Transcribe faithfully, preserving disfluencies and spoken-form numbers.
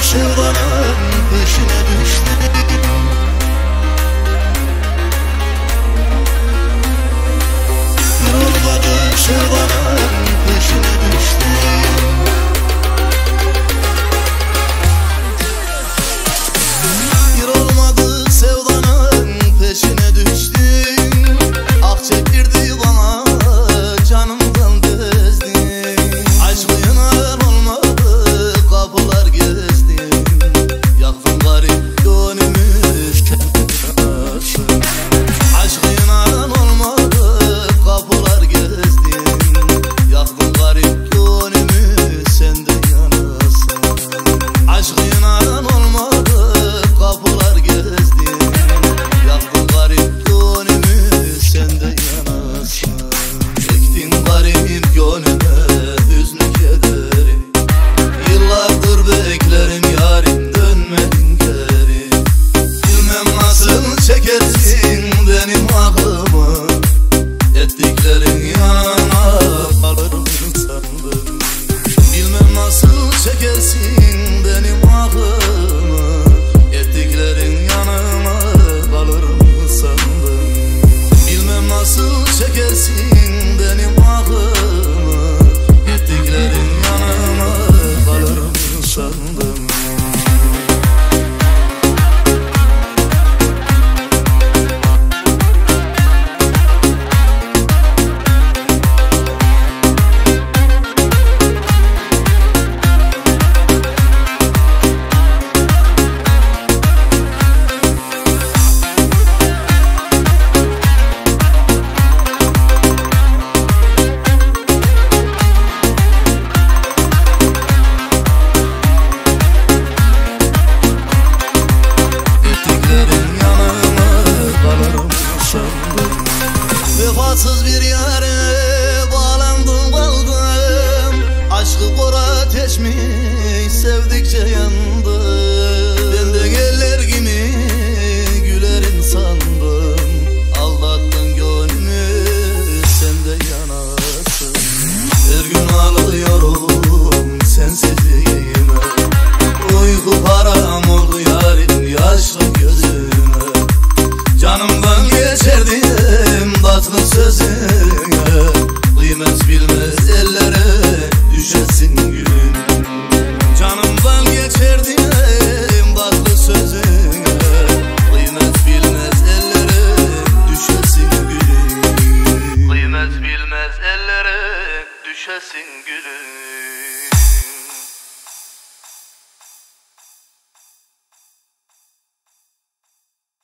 sevdanın peşine düştüm. Yorulmadı sevdanın peşine düştüm. Yorulmadı sevdanın peşine düştüm. Ah çektirdi bana canımdan bezdim. Aşkıyla olmadı kapılar gezdim. Yaktın garip gönlümü kendine. Aşkıyla olmadı kapılar gezdim. Yaktın garip gönlümü sen de yanasın. Aşkıyla olmadı kapılar gezdim. Yaktın garip gönlümü sen de yanasın. Çektin garip gönlüme hüznü kederi. Yıllardır beklerim yarim dönmedin geri. Bilmem nasıl çekersin benim aklımı. Ettiklerin yanına kalırım sandım. Bilmem nasıl çekersin benim aklımı. Ettiklerin yanıma kalırım sandım. Bilmem nasıl çekersin benim aklımı. Ettiklerin yanıma kalırım sandım. Vefasız bir yere bağlandım kaldım. Aşkı kor ateş mi sevdikçe yandım. Benden eller gibi gülerim sandım. Aldattın gönlümü sen de yanasın. Her gün ağlıyorum